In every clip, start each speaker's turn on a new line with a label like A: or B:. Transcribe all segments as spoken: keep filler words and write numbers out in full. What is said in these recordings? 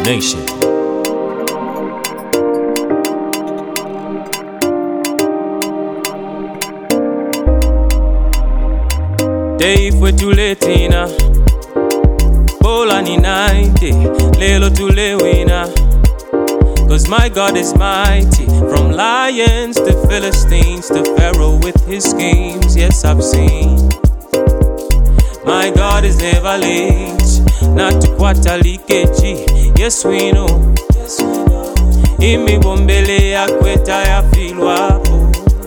A: Nation. Dave wetuletina Bola ni ninety Lelo tulewina. Cause my God is mighty. From lions to Philistines to Pharaoh with his schemes. Yes, I've seen. My God is never late. Not to kwatalikeji. Yes, we know. Imi bombele ya kweta ya filwapo.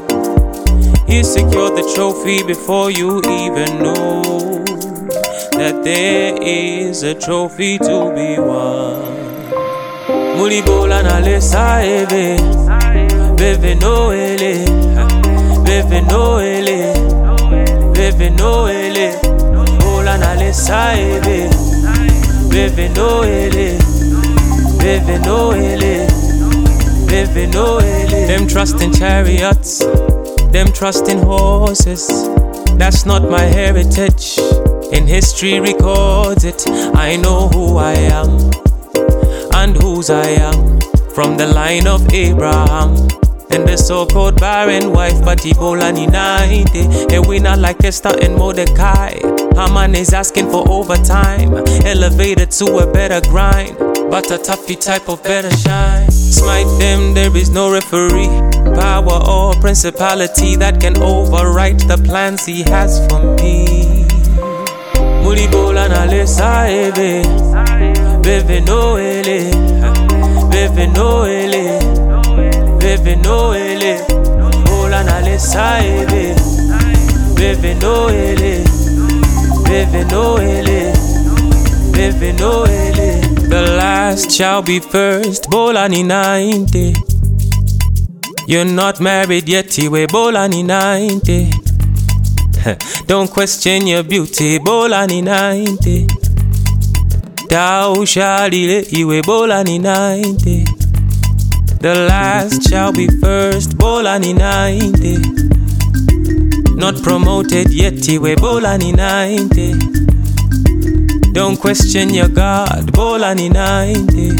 A: He secured the trophy before you even know that there is a trophy to be won. Mulibola na lesa ebe, bebe noele, bebe noele, bebe noele. Bola na lesa ebe, bebe noele, bebe noele, bebe noele. Them trust in chariots, them trust in horses. That's not my heritage. In history records it. I know who I am and whose I am. From the line of Abraham and the so-called barren wife. But Ebola ni ninety. A winner like Esther and Mordecai. Haman is asking for overtime. Elevated to a better grind. But a toughy type of better shine. Smite them, there is no referee. Power or principality that can overwrite the plans he has for me. Mulibola na lesa ebe, bebe noele, bebe noele, bebe noele. Bola na lesa ebe, bebe noele, bebe noele, bebe noele. The last shall be first. Bola ni ninety. You're not married yet, iwe bola ni ninety. Don't question your beauty, bola ni ninety. Thou shalt eat, iwe bola ni ninety. The last shall be first, bola ni ninety. Not promoted yet, iwe bola ni ninety. Don't question your God, bola ni ninety.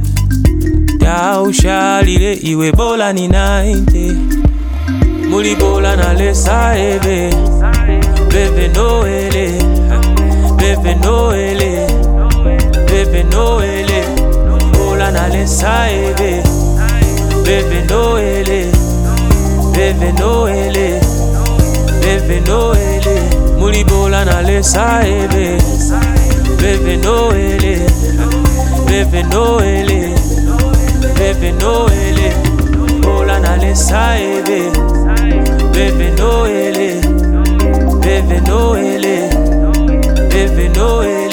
A: Thou shalt eat, iwe bola ni ninety. Mulibola na lesa ebe, bebe noele, bebe noele, bebe noele. Bola na lesa ebe, bebe noele, bebe noele, bebe noele. Mulibola na lesa ebe, bebe noele, bebe noele, bebe noele. Bola na lesa ebe, bebe noele, bebe noele, bebe noele.